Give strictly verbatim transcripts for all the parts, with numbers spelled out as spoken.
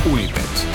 Unibet.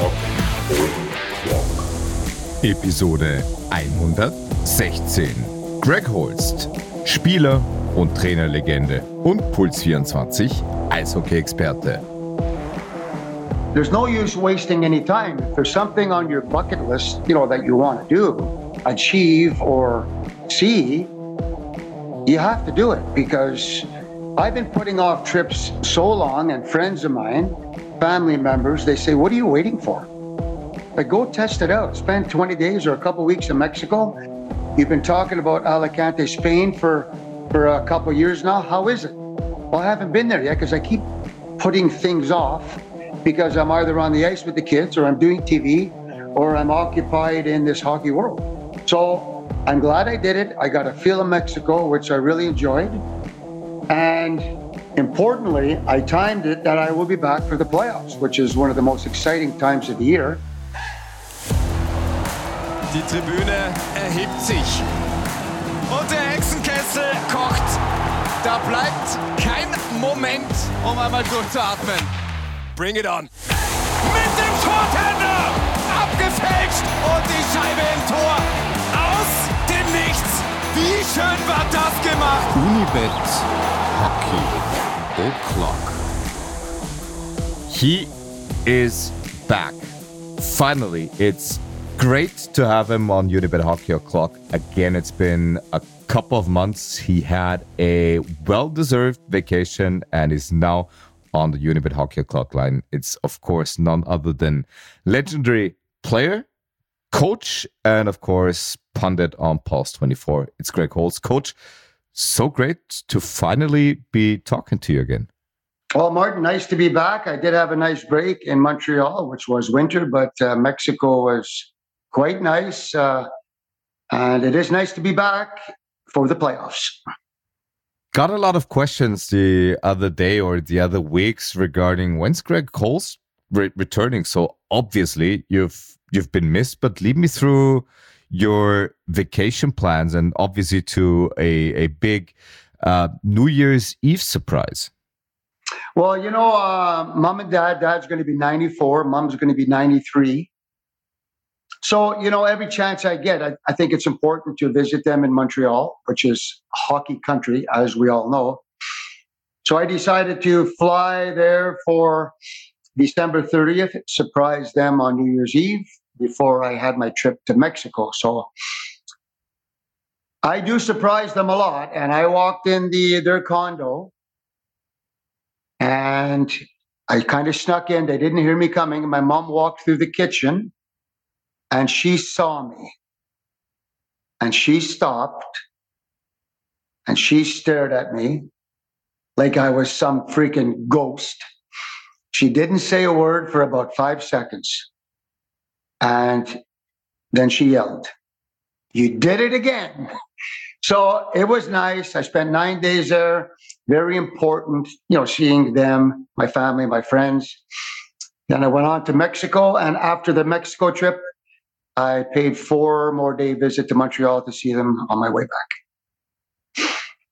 Episode hundertsechzehn. Greg Holst, Spieler und Trainerlegende und Puls vierundzwanzig Eishockey-Experte. There's no use wasting any time. If there's something on your bucket list, you know, that you want to do, achieve or see, you have to do it, because I've been putting off trips so long, and friends of mine, family members, they say, what are you waiting for? Like, go test it out. Spend twenty days or a couple weeks in Mexico. You've been talking about Alicante, Spain for, for a couple years now. How is it? Well, I haven't been there yet because I keep putting things off because I'm either on the ice with the kids or I'm doing T V or I'm occupied in this hockey world. So I'm glad I did it. I got a feel of Mexico, which I really enjoyed. And importantly, I timed it that I will be back for the playoffs, which is one of the most exciting times of the year. Die Tribüne erhebt sich und der Hexenkessel kocht. Da bleibt kein Moment, um einmal durchzuatmen. Bring it on. Mit dem Tortender abgefälscht und die Scheibe im Tor. Aus dem Nichts. Wie schön war das gemacht. Unibet Hockey O'Clock. He is back. Finally, it's great to have him on Unibet Hockey O'Clock. Again, it's been a couple of months. He had a well-deserved vacation and is now on the Unibet Hockey O'Clock line. It's, of course, none other than legendary player, coach, and, of course, pundit on Pulse twenty-four. It's Greg Holst. Coach, so great to finally be talking to you again. Well, Martin, nice to be back. I did have a nice break in Montreal, which was winter, but uh, Mexico was quite nice. Uh, and it is nice to be back for the playoffs. Got a lot of questions the other day or the other weeks regarding when's Greg Holst re- returning. So obviously you've you've been missed, but lead me through your vacation plans and obviously to a, a big uh, New Year's Eve surprise. Well, you know, uh, mom and dad, dad's going to be ninety-four, mom's going to be ninety-three. So, you know, every chance I get, I, I think it's important to visit them in Montreal, which is hockey country, as we all know. So I decided to fly there for December thirtieth, surprise them on New Year's Eve before I had my trip to Mexico. So I do surprise them a lot. And I walked in the their condo and I kind of snuck in. They didn't hear me coming. My mom walked through the kitchen and she saw me. And she stopped and she stared at me like I was some freaking ghost. She didn't say a word for about five seconds. And then she yelled, "You did it again." So it was nice. I spent nine days there. Very important, you know, seeing them, my family, my friends. Then I went on to Mexico. And after the Mexico trip, I paid four more day visit to Montreal to see them on my way back.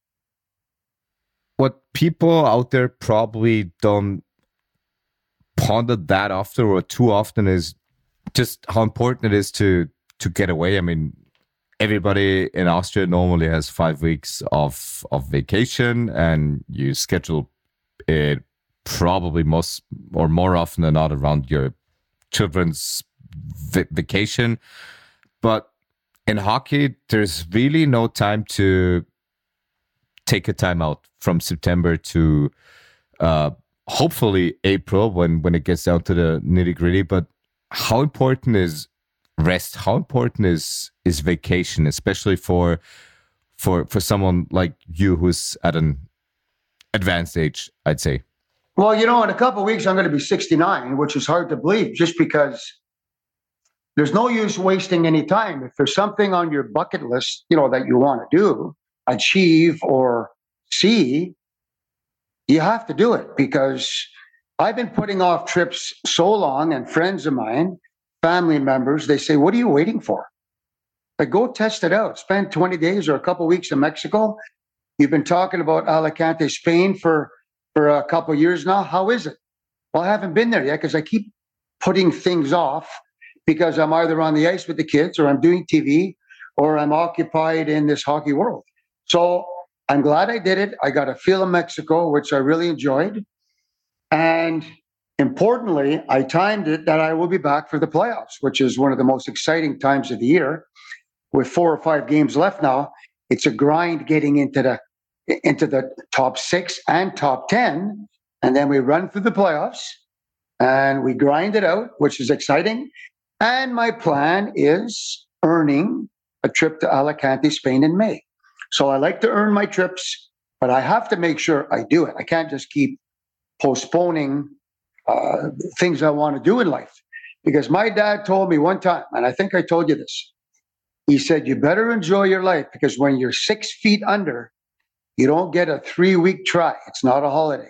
What people out there probably don't ponder that often or too often is just how important it is to to get away. I mean, everybody in Austria normally has five weeks of of vacation, and you schedule it probably most or more often than not around your children's v- vacation. But in hockey, there's really no time to take a time out from September to uh, hopefully April when when it gets down to the nitty gritty. But how important is rest? How important is is vacation, especially for for for someone like you who's at an advanced age, I'd say? Well, you know, in a couple of weeks, I'm going to be sixty-nine, which is hard to believe just because there's no use wasting any time. If there's something on your bucket list, you know, that you want to do, achieve or see, you have to do it, because I've been putting off trips so long, and friends of mine, family members, they say, what are you waiting for? Like, go test it out. Spend twenty days or a couple of weeks in Mexico. You've been talking about Alicante, Spain for, for a couple of years now. How is it? Well, I haven't been there yet because I keep putting things off because I'm either on the ice with the kids or I'm doing T V or I'm occupied in this hockey world. So I'm glad I did it. I got a feel of Mexico, which I really enjoyed. And importantly, I timed it that I will be back for the playoffs, which is one of the most exciting times of the year. With four or five games left now, it's a grind getting into the into the top six and top ten. And then we run through the playoffs and we grind it out, which is exciting. And my plan is earning a trip to Alicante, Spain in May. So I like to earn my trips, but I have to make sure I do it. I can't just keep postponing uh, things I want to do in life. Because my dad told me one time, and I think I told you this, he said, you better enjoy your life because when you're six feet under, you don't get a three-week try. It's not a holiday.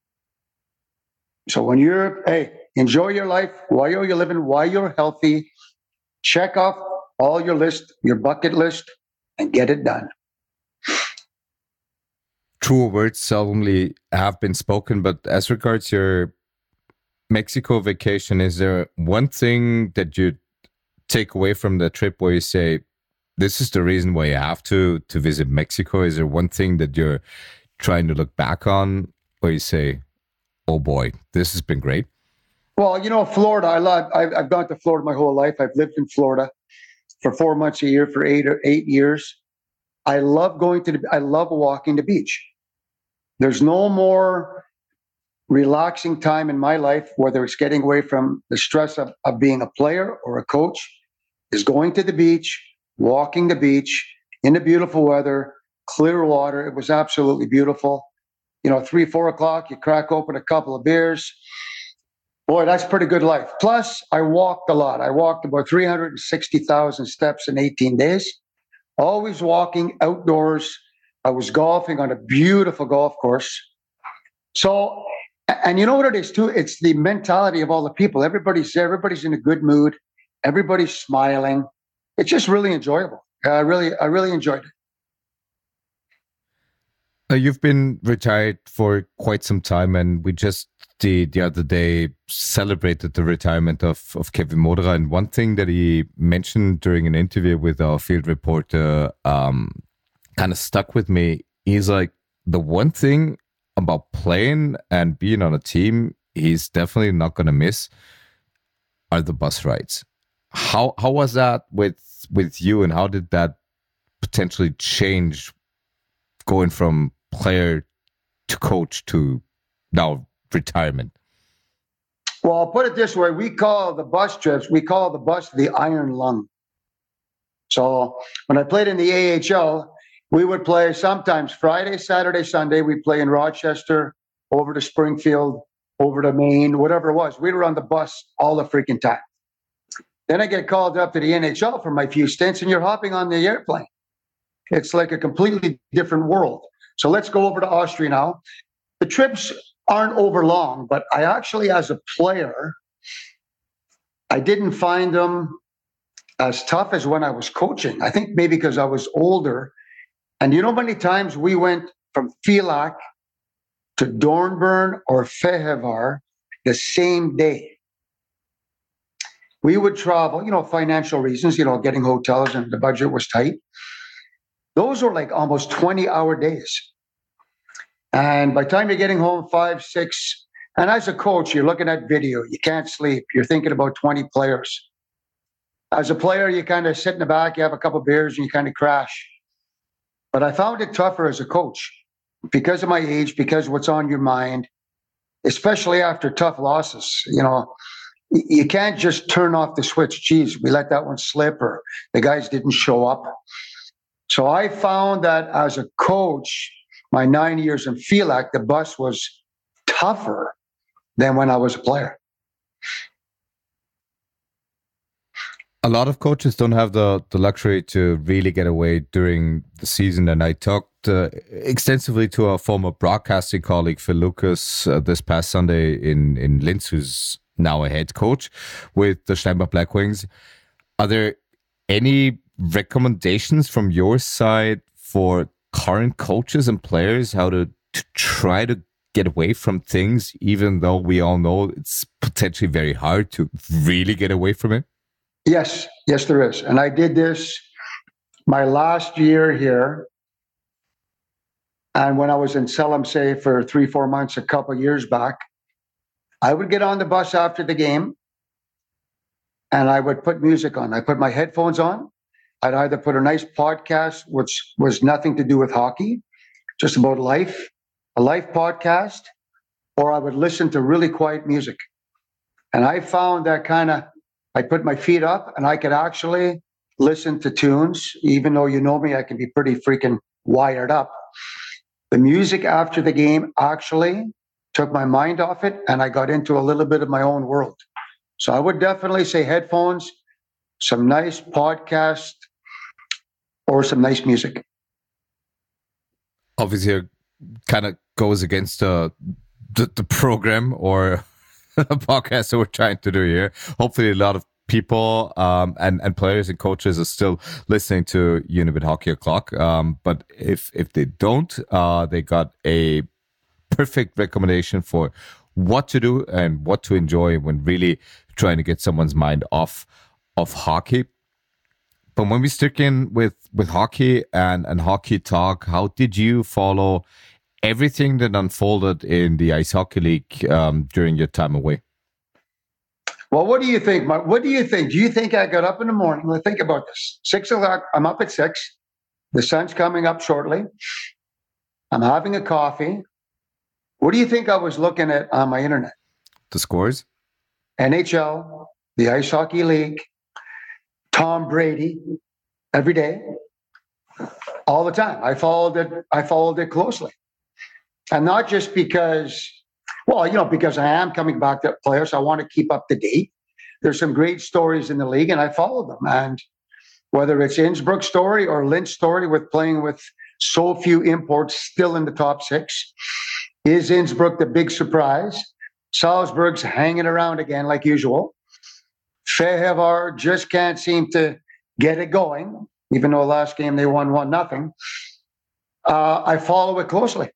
So when you're, hey, enjoy your life while you're living, while you're healthy, check off all your list, your bucket list, and get it done. Truer words seldomly have been spoken, but as regards your Mexico vacation, is there one thing that you take away from the trip where you say, this is the reason why you have to, to visit Mexico? Is there one thing that you're trying to look back on where you say, oh boy, this has been great? Well, you know, Florida, I love, I've, I've gone to Florida my whole life. I've lived in Florida for four months a year for eight or eight years. I love going to the, I love walking the beach. There's no more relaxing time in my life, whether it's getting away from the stress of, of being a player or a coach, is going to the beach, walking the beach in the beautiful weather, clear water. It was absolutely beautiful. You know, three, four o'clock, you crack open a couple of beers. Boy, that's pretty good life. Plus, I walked a lot. I walked about three hundred sixty thousand steps in eighteen days, always walking outdoors. I was golfing on a beautiful golf course. So, and you know what it is too? It's the mentality of all the people. Everybody's there. Everybody's in a good mood. Everybody's smiling. It's just really enjoyable. I really, I really enjoyed it. Uh, you've been retired for quite some time, and we just the the other day celebrated the retirement of, of Kevin Modra. And one thing that he mentioned during an interview with our field reporter um, kind of stuck with me. He's like, the one thing about playing and being on a team he's definitely not going to miss are the bus rides. How how was that with with you, and how did that potentially change going from player to coach to now retirement? Well, I'll put it this way. We call the bus trips, we call the bus the iron lung. So when I played in the A H L, we would play sometimes Friday, Saturday, Sunday. We'd play in Rochester, over to Springfield, over to Maine, whatever it was. We were on the bus all the freaking time. Then I get called up to the N H L for my few stints, and you're hopping on the airplane. It's like a completely different world. So let's go over to Austria now. The trips aren't over long, but I actually, as a player, I didn't find them as tough as when I was coaching. I think maybe because I was older. And you know how many times we went from Filac to Dornbirn or Fehevar the same day? We would travel, you know, financial reasons, you know, getting hotels and the budget was tight. Those were like almost twenty-hour days. And by the time you're getting home, five, six, and as a coach, you're looking at video. You can't sleep. You're thinking about twenty players. As a player, you kind of sit in the back, you have a couple of beers, and you kind of crash. But I found it tougher as a coach because of my age, because of what's on your mind, especially after tough losses. You know, you can't just turn off the switch. Geez, we let that one slip, or the guys didn't show up. So I found that as a coach, my nine years in Filac, the bus was tougher than when I was a player. A lot of coaches don't have the, the luxury to really get away during the season. And I talked uh, extensively to our former broadcasting colleague, Phil Lucas, uh, this past Sunday in, in Linz, who's now a head coach with the Steinbach Black Wings. Are there any recommendations from your side for current coaches and players how to, to try to get away from things, even though we all know it's potentially very hard to really get away from it? Yes, yes, there is. And I did this my last year here. And when I was in Selim, say, for three, four months, a couple of years back, I would get on the bus after the game and I would put music on. I put my headphones on. I'd either put a nice podcast, which was nothing to do with hockey, just about life, a life podcast, or I would listen to really quiet music. And I found that kind of, I put my feet up and I could actually listen to tunes. Even though you know me, I can be pretty freaking wired up. The music after the game actually took my mind off it and I got into a little bit of my own world. So I would definitely say headphones, some nice podcast, or some nice music. Obviously, it kind of goes against uh, the, the program or the podcast that we're trying to do here. Hopefully, a lot of people um, and, and players and coaches are still listening to Unibet Hockey O'Clock. Um, but if, if they don't, uh, they got a perfect recommendation for what to do and what to enjoy when really trying to get someone's mind off of hockey. But when we stick in with, with hockey and, and hockey talk, how did you follow everything that unfolded in the Ice Hockey League um, during your time away? Well, what do you think, Mark? What do you think? Do you think I got up in the morning? Let's think about this. Six o'clock, I'm up at six. The sun's coming up shortly. I'm having a coffee. What do you think I was looking at on my internet? The scores? N H L, the Ice Hockey League, Tom Brady, every day, all the time. I followed it. I followed it closely, and not just because, well, you know, because I am coming back to players. I want to keep up to date. There's some great stories in the league, and I follow them. And whether it's Innsbruck story or Lynch story with playing with so few imports still in the top six, is Innsbruck the big surprise? Salzburg's hanging around again like usual. Fehevar just can't seem to get it going, even though last game they won one nothing. Uh, I follow it closely.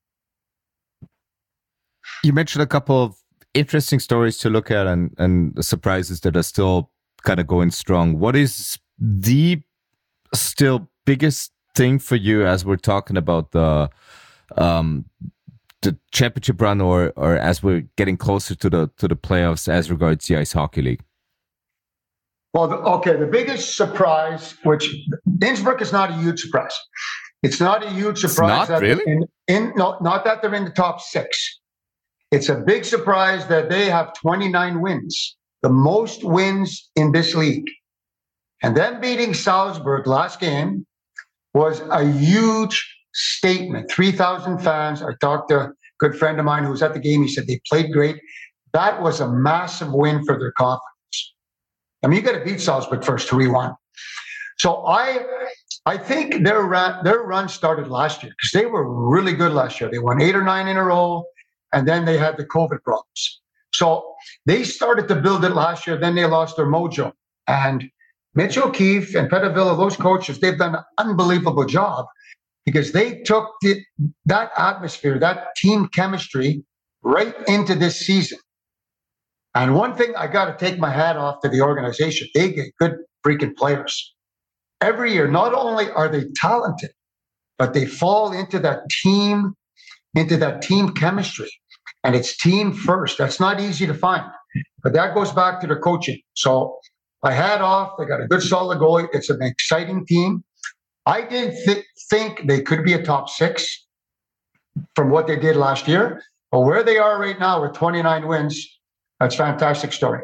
You mentioned a couple of interesting stories to look at and, and the surprises that are still kind of going strong. What is the still biggest thing for you as we're talking about the um, the championship run, or or as we're getting closer to the to the playoffs as regards the Ice Hockey League? Well, the, okay, the biggest surprise, which Innsbruck is not a huge surprise. It's not a huge surprise. It's not, that really? In, in, no, not that they're in the top six. It's a big surprise that they have twenty-nine wins, the most wins in this league. And them beating Salzburg last game was a huge statement. three thousand fans. I talked to a good friend of mine who was at the game. He said they played great. That was a massive win for their confidence. I mean, you got to beat Salzburg first to re-one. So I I think their run, their run started last year because they were really good last year. They won eight or nine in a row, and then they had the COVID problems. So they started to build it last year. Then they lost their mojo. And Mitch O'Keefe and Petavilla, those coaches, they've done an unbelievable job because they took the, that atmosphere, that team chemistry right into this season. And one thing I got to take my hat off to the organization. They get good freaking players. Every year, not only are they talented, but they fall into that team, into that team chemistry. And it's team first. That's not easy to find. But that goes back to their coaching. So my hat off. They got a good solid goalie. It's an exciting team. I did th- think they could be a top six from what they did last year. But where they are right now with twenty-nine wins, that's a fantastic story.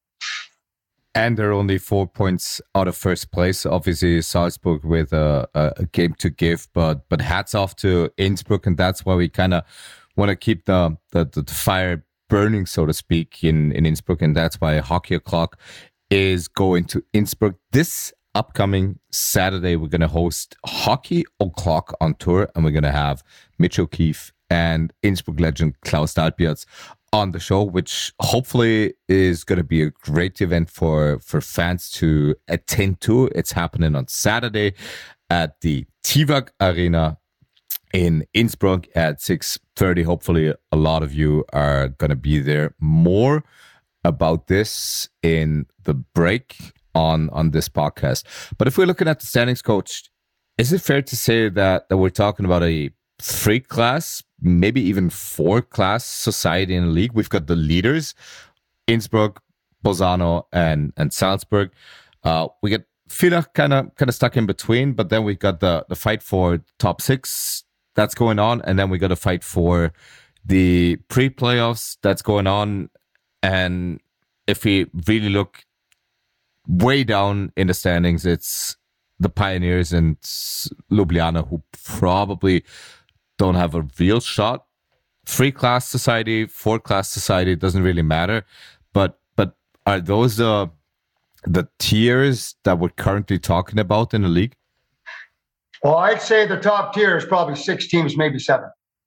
And they're only four points out of first place. Obviously, Salzburg with a, a game to give, but but hats off to Innsbruck, and that's why we kind of want to keep the, the the fire burning, so to speak, in, in Innsbruck, and that's why Hockey O'Clock is going to Innsbruck this upcoming Saturday. We're going to host Hockey O'Clock on tour, and we're going to have Mitch O'Keefe and Innsbruck legend Klaus Dalbierz on the show, which hopefully is going to be a great event for, for fans to attend to. It's happening on Saturday at the T V A C Arena in Innsbruck at six thirty. Hopefully, a lot of you are going to be there. More about this in the break on, on this podcast. But if we're looking at the standings, Coach, is it fair to say that, that we're talking about a three-class, maybe even four-class society in the league? We've got the leaders, Innsbruck, Bolzano, and, and Salzburg. Uh, we get Villach kind of kind of stuck in between, but then we got the, the fight for top six that's going on, and then we got to fight for the pre-playoffs that's going on. And if we really look way down in the standings, it's the Pioneers and Ljubljana who probably don't have a real shot. Three-class society, four-class society, doesn't really matter. But but are those the the tiers that we're currently talking about in the league? Well, I'd say the top tier is probably six teams, maybe seven.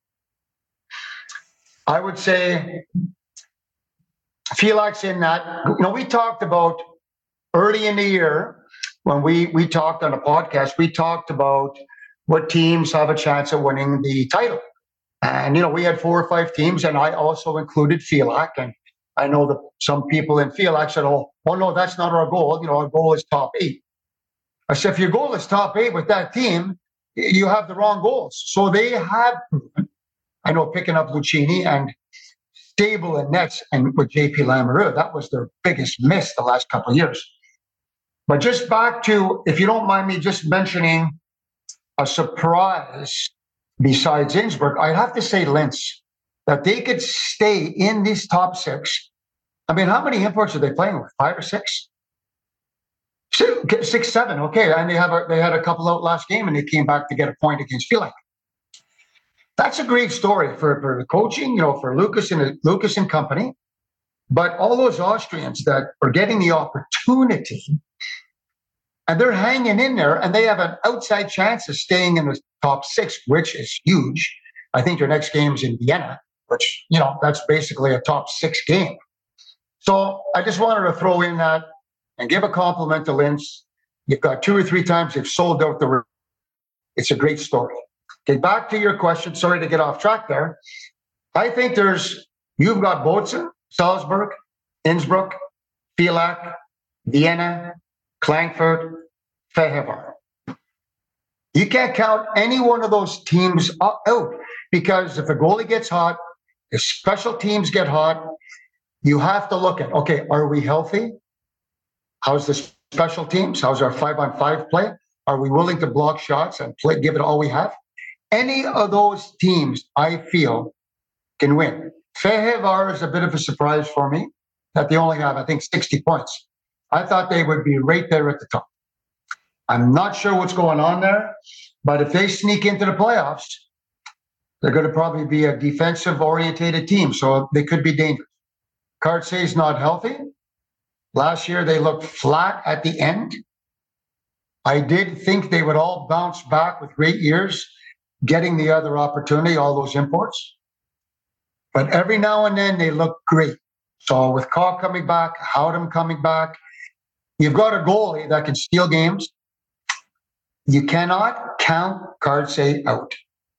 I would say Villach's in that. You know, we talked about early in the year when we, we talked on a podcast, we talked about what teams have a chance of winning the title. And, you know, we had four or five teams, and I also included Villach. And I know that some people in Villach said, oh, well, no, that's not our goal. You know, our goal is top eight. I said, if your goal is top eight with that team, you have the wrong goals. So they have proven, I know, picking up Lucchini and stable in nets and with J P Lamoureux, that was their biggest miss the last couple of years. But just back to, if you don't mind me just mentioning a surprise besides Innsbruck, I'd have to say Linz, that they could stay in these top six. I mean, how many imports are they playing with? Five or six? Six, six seven, okay. And they have a, they had a couple out last game, and they came back to get a point against Villach. That's a great story for, for the coaching, you know, for Lucas and Lucas and company. But all those Austrians that are getting the opportunity, and they're hanging in there, and they have an outside chance of staying in the top six, which is huge. I think their next game is in Vienna, which, you know, that's basically a top six game. So I just wanted to throw in that and give a compliment to Linz. You've got two or three times they've sold out the room. It's a great story. Okay, back to your question. Sorry to get off track there. I think there's, you've got Bozen, Salzburg, Innsbruck, Villach, Vienna, Klagenfurt, Fehervar. You can't count any one of those teams out, because if a goalie gets hot, if special teams get hot, you have to look at, okay, are we healthy? How's the special teams? How's our five-on-five play? Are we willing to block shots and play, give it all we have? Any of those teams, I feel, can win. Fehervar is a bit of a surprise for me that they only have, I think, sixty points. I thought they would be right there at the top. I'm not sure what's going on there, but if they sneak into the playoffs, they're going to probably be a defensive-orientated team, so they could be dangerous. Kartsay's not healthy. Last year, they looked flat at the end. I did think they would all bounce back with great years, getting the other opportunity, all those imports. But every now and then, they look great. So with Koch coming back, Howden coming back, you've got a goalie that can steal games. You cannot count Kartsay out.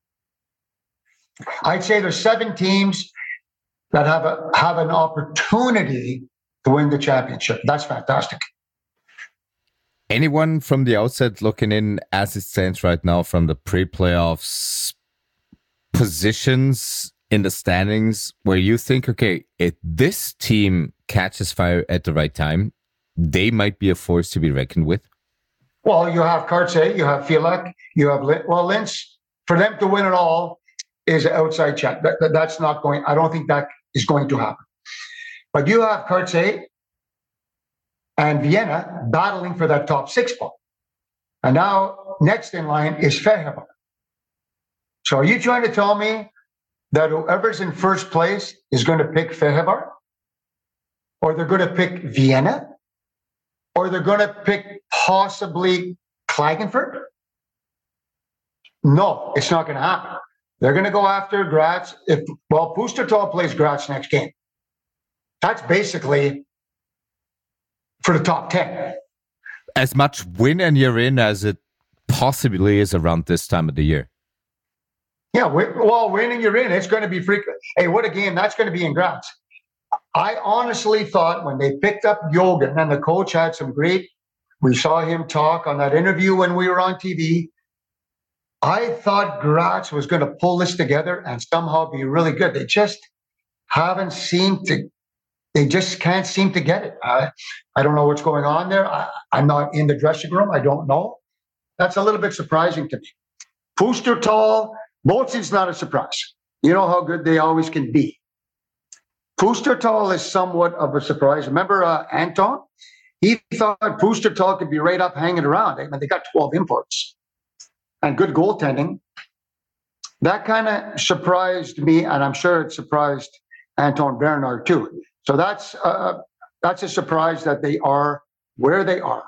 I'd say there's seven teams that have a have an opportunity to win the championship. That's fantastic. Anyone from the outside looking in as it stands right now from the pre-playoffs positions in the standings where you think, okay, if this team catches fire at the right time, they might be a force to be reckoned with? Well, you have Kartsay, you have Villach, you have Linz. Well, Linz, for them to win it all is an outside chat. That, that, that's not going, I don't think that is going to happen. But you have Kartsay and Vienna battling for that top six spot. And now next in line is Fehervar. So are you trying to tell me that whoever's in first place is going to pick Fehervar? Or they're going to pick Vienna? Or they're going to pick possibly Klagenfurt? No, it's not going to happen. They're going to go after Graz. If well, Pustertal plays Graz next game. That's basically for the top ten. As much win and you're in as it possibly is around this time of the year. Yeah, well, winning you're in. It's going to be frequent. Hey, what a game that's going to be in Graz. I honestly thought when they picked up Jogan, and the coach had some great, we saw him talk on that interview when we were on T V. I thought Graz was going to pull this together and somehow be really good. They just haven't seemed to, they just can't seem to get it. I, I don't know what's going on there. I, I'm not in the dressing room. I don't know. That's a little bit surprising to me. Pustertal, Boalson's not a surprise. You know how good they always can be. Pustertal is somewhat of a surprise. Remember uh, Anton? He thought Pustertal could be right up hanging around. I mean, they got twelve imports and good goaltending. That kind of surprised me, and I'm sure it surprised Anton Bernard too. So that's uh, that's a surprise that they are where they are.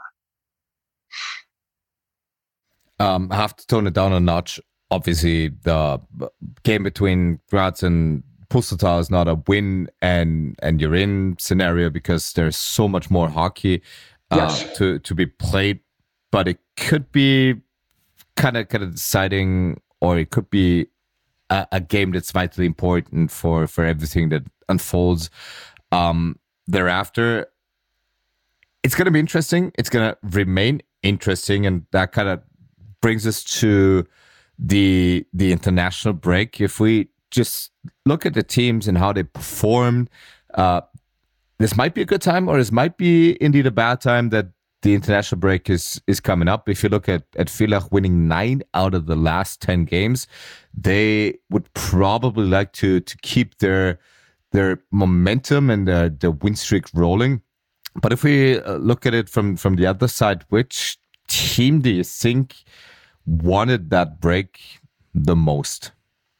Um, I have to tone it down a notch. Obviously, the game between Graz and Pustertal is not a win and and you're in scenario because there's so much more hockey uh, yes. to to be played. But it could be kind of kind of deciding, or it could be a, a game that's vitally important for for everything that unfolds um, thereafter. It's going to be interesting. It's going to remain interesting, and that kind of brings us to the the international break. If we just look at the teams and how they performed, uh, this might be a good time, or this might be indeed a bad time that the international break is is coming up. If you look at, at Villach winning nine out of the last ten games, they would probably like to to keep their their momentum and their, their win streak rolling. But if we look at it from, from the other side, which team do you think wanted that break the most?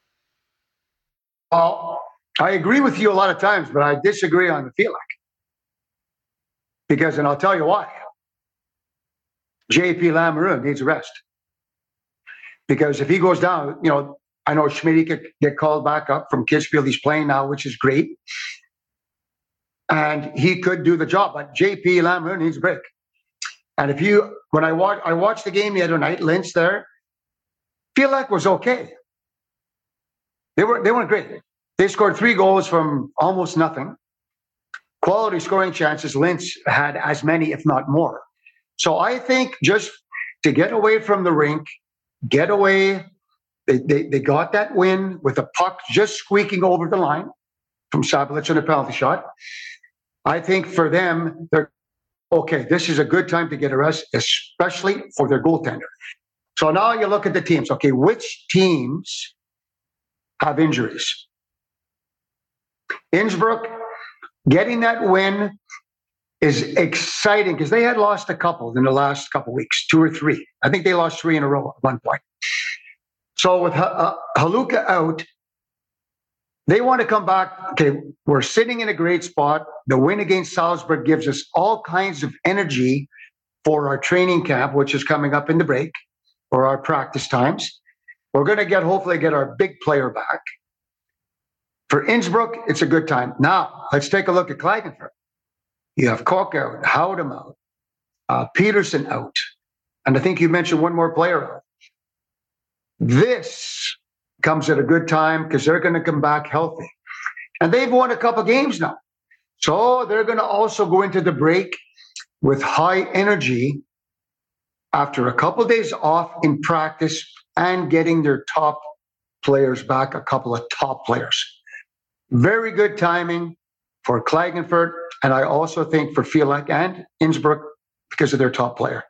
Well, I agree with you a lot of times, but I disagree on the Villach. Because, and I'll tell you why. J P Lamoureux needs a rest. Because if he goes down, you know, I know Schmidt could get called back up from Kitzbühel. He's playing now, which is great. And he could do the job, but J P Lamoureux needs a break. And if you, when I watched, I watched the game the other night, Lynch there, Villach was okay. They were they weren't great. They scored three goals from almost nothing. Quality scoring chances, Lynch had as many, if not more. So I think just to get away from the rink, get away, they, they, they got that win with a puck just squeaking over the line from Sablich on a penalty shot. I think for them, they're okay, this is a good time to get a rest, especially for their goaltender. So now you look at the teams. Okay, which teams have injuries? Innsbruck, getting that win is exciting because they had lost a couple in the last couple of weeks, two or three. I think they lost three in a row at one point. So with uh, Haluka out, they want to come back. Okay, we're sitting in a great spot. The win against Salzburg gives us all kinds of energy for our training camp, which is coming up in the break, or our practice times. We're going to get, hopefully, get our big player back. For Innsbruck, it's a good time. Now, let's take a look at Klagenfurt. You have Koch out, Howdem out, uh, Peterson out, and I think you mentioned one more player out. This comes at a good time because they're going to come back healthy. And they've won a couple games now. So they're going to also go into the break with high energy after a couple of days off in practice and getting their top players back, a couple of top players. Very good timing for Klagenfurt, and I also think for Villach and Innsbruck because of their top player.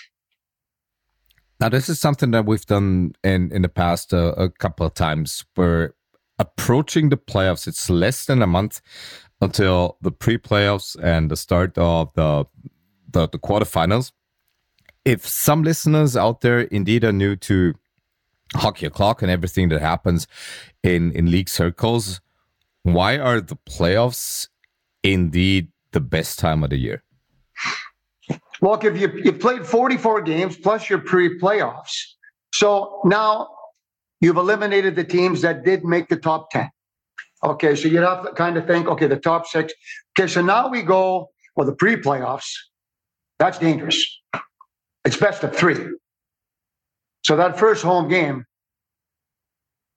Now, this is something that we've done in, in the past uh, a couple of times. We're approaching the playoffs. It's less than a month until the pre-playoffs and the start of the, the, the quarterfinals. If some listeners out there indeed are new to Hockey O'Clock and everything that happens in, in league circles, why are the playoffs indeed the best time of the year? Well, if you you played forty-four games plus your pre-playoffs, so now you've eliminated the teams that did make the top ten. Okay, so you'd have to kind of think, okay, the top six. Okay, so now we go, well, the pre-playoffs, that's dangerous. It's best of three. So that first home game,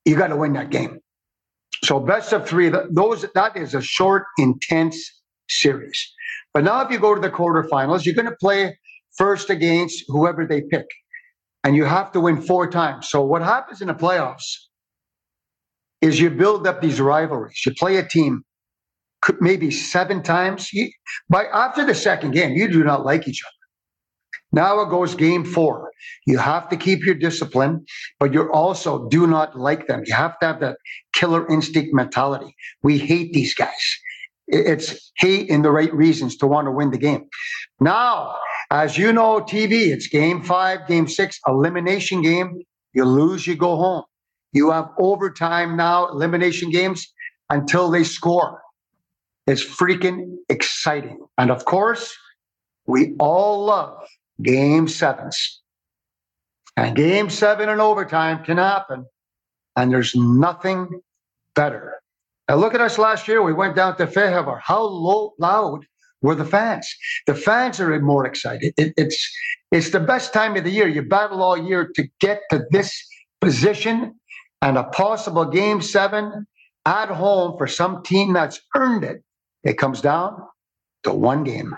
you got to win that game. So best of three, those that is a short, intense series. But now if you go to the quarterfinals, you're going to play first against whoever they pick. And you have to win four times. So what happens in the playoffs is you build up these rivalries. You play a team maybe seven times. You, by after the second game, you do not like each other. Now it goes game four. You have to keep your discipline, but you also do not like them. You have to have that killer instinct mentality. We hate these guys. It's hate in the right reasons to want to win the game. Now, as you know, T V, it's game five, game six, elimination game. You lose, you go home. You have overtime now, elimination games, until they score. It's freaking exciting. And of course, we all love game sevens. And game seven and overtime can happen. And there's nothing better. Now look at us last year. We went down to Fehevar. How low, loud were the fans? The fans are more excited. It, it's, it's the best time of the year. You battle all year to get to this position, and a possible game seven at home for some team that's earned it. It comes down to one game.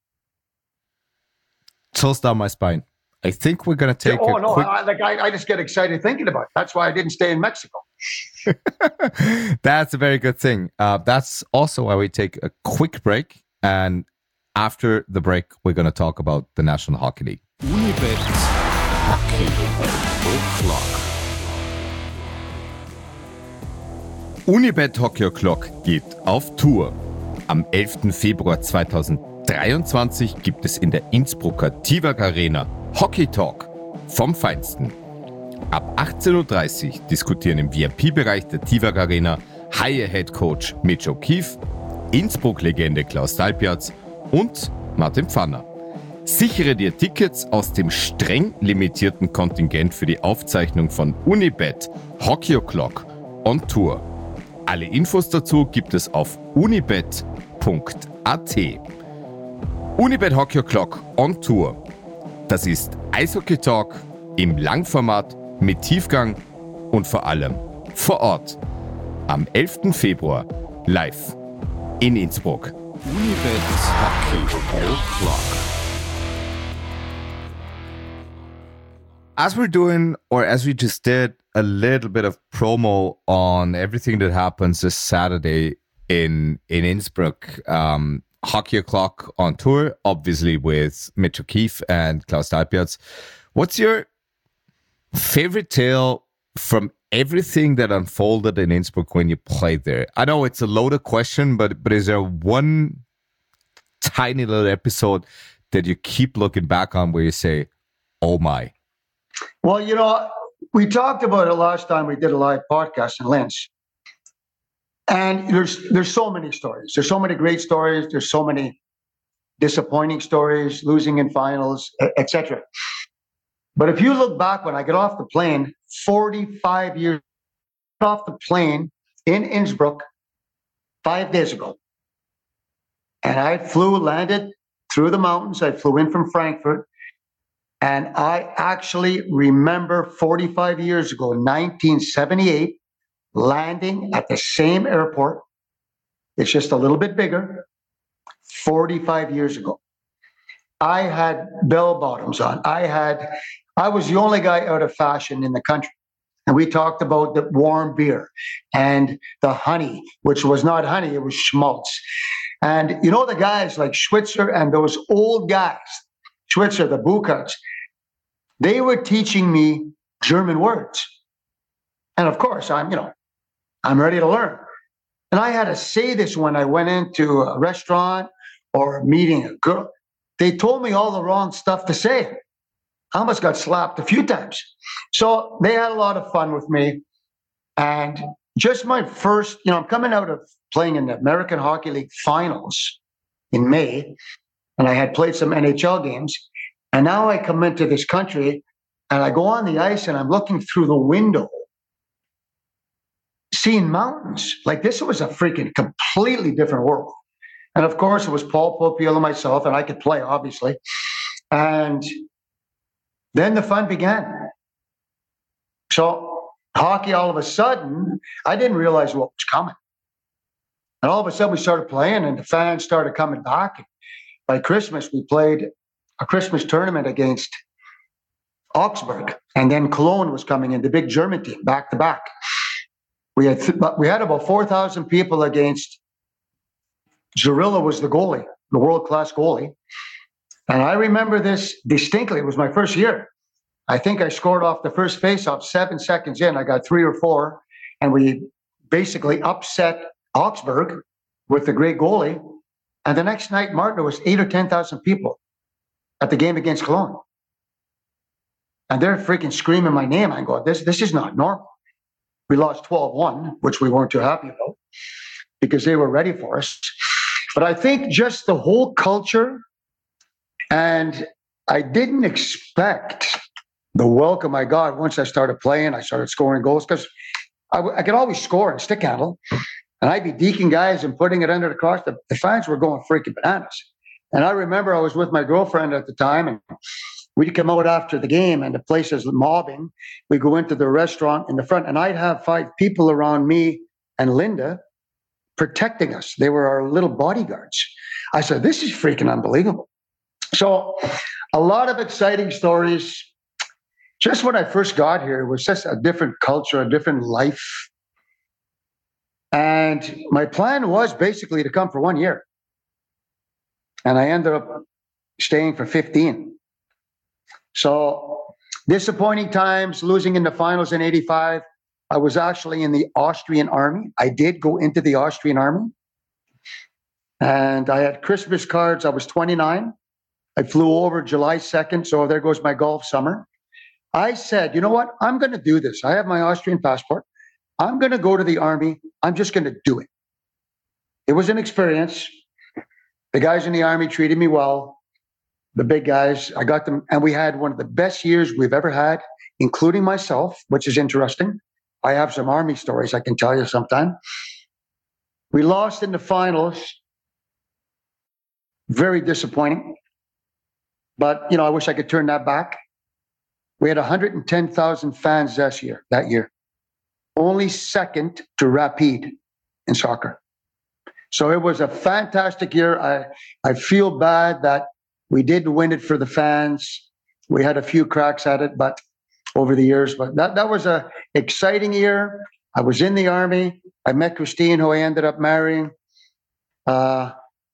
Chills down my spine. I think we're going to take oh, a no, quick... I, like, I, I just get excited thinking about it. That's why I didn't stay in Mexico. That's a very good thing. Uh, that's also why we take a quick break. And after the break, we're going to talk about the National Hockey League. Unibet Hockey O'Clock. Unibet Hockey O'Clock geht auf Tour. Am elften Februar zweitausenddreiundzwanzig gibt es in der Innsbrucker Tivag Arena Hockey Talk vom Feinsten. Ab achtzehn Uhr dreißig diskutieren im V I P-Bereich der Tivag Arena Haie Head Coach Mitch O'Keefe, Innsbruck-Legende Klaus Dalbjatz und Martin Pfanner. Sichere dir Tickets aus dem streng limitierten Kontingent für die Aufzeichnung von Unibet Hockey O'Clock on Tour. Alle Infos dazu gibt es auf unibet punkt a t. Unibet Hockey O'Clock on Tour. Das ist Eishockey-Talk im Langformat mit Tiefgang und vor allem vor Ort. Am elften Februar live in Innsbruck. Unibet Hockey O'Clock. As we're doing, or as we just did, a little bit of promo on everything that happens this Saturday in in Innsbruck. Um, Hockey O'Clock on Tour, obviously with Mitch O'Keefe and Klaus Dalbjatz. What's your favorite tale from everything that unfolded in Innsbruck when you played there? I know it's a loaded question, but but is there one tiny little episode that you keep looking back on where you say, oh my? Well, you know, we talked about it last time we did a live podcast in Linz. And there's there's so many stories. There's so many great stories. There's so many disappointing stories, losing in finals, et cetera. But if you look back when I got off the plane, forty-five years off the plane in Innsbruck, five days ago. And I flew, landed through the mountains. I flew in from Frankfurt. And I actually remember forty-five years ago, nineteen seventy-eight, landing at the same airport. It's just a little bit bigger. forty-five years ago. I had bell bottoms on. I had, I was the only guy out of fashion in the country. And we talked about the warm beer and the honey, which was not honey, it was schmaltz. And you know, the guys like Schwitzer and those old guys, Schwitzer, the Bukarts, they were teaching me German words. And of course, I'm, you know, I'm ready to learn. And I had to say this when I went into a restaurant or meeting a girl. They told me all the wrong stuff to say. I almost got slapped a few times. So they had a lot of fun with me. And just my first, you know, I'm coming out of playing in the American Hockey League finals in May, and I had played some N H L games. And now I come into this country and I go on the ice and I'm looking through the window, seeing mountains. Like this was a freaking completely different world. And of course, it was Paul Popiel and myself, and I could play, obviously. And then the fun began. So hockey, all of a sudden, I didn't realize what was coming. And all of a sudden we started playing and the fans started coming back. By Christmas, we played a Christmas tournament against Augsburg. And then Cologne was coming in, the big German team, back to back. We had th- we had about four thousand people against Zorilla was the goalie, the world-class goalie. And I remember this distinctly. It was my first year. I think I scored off the first faceoff seven seconds in. I got three or four. And we basically upset Augsburg with the great goalie. And the next night, Martin, there was eight or ten thousand people at the game against Cologne. And they're freaking screaming my name. I go, this, this is not normal. We lost twelve one, which we weren't too happy about because they were ready for us. But I think just the whole culture, and I didn't expect the welcome I got once I started playing. I started scoring goals because I, I could always score in stick handle. And I'd be deking guys and putting it under the cross. The, the fans were going freaking bananas. And I remember I was with my girlfriend at the time, and we'd come out after the game, and the place is mobbing. We go into the restaurant in the front, and I'd have five people around me and Linda protecting us. They were our little bodyguards. I said, this is freaking unbelievable. So a lot of exciting stories. Just when I first got here, it was just a different culture, a different life. And my plan was basically to come for one year. And I ended up staying for fifteen. So disappointing times, losing in the finals in eighty-five. I was actually in the Austrian army. I did go into the Austrian army. And I had Christmas cards. I was twenty-nine. I flew over July second. So there goes my golf summer. I said, you know what? I'm going to do this. I have my Austrian passport. I'm going to go to the army. I'm just going to do it. It was an experience. The guys in the army treated me well. The big guys, I got them. And we had one of the best years we've ever had, including myself, which is interesting. I have some army stories I can tell you sometime. We lost in the finals. Very disappointing. But, you know, I wish I could turn that back. We had one hundred ten thousand fans that year, that year. Only second to Rapid in soccer. So it was a fantastic year. I, I feel bad that we didn't win it for the fans. We had a few cracks at it, but over the years, but that, that was a exciting year. I was in the army. I met Christine, who I ended up marrying. Uh,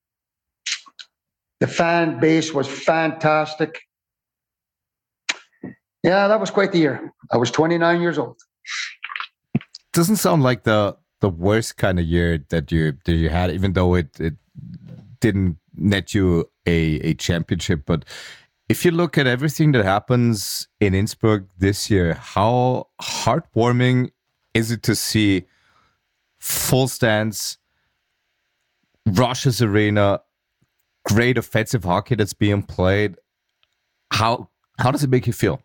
the fan base was fantastic. Yeah, that was quite the year. I was twenty-nine years old. Doesn't sound like the the worst kind of year that you that you had, even though it, it didn't net you a, a championship. But if you look at everything that happens in Innsbruck this year, how heartwarming is it to see full stands, Rogers Arena, great offensive hockey that's being played? How how does it make you feel?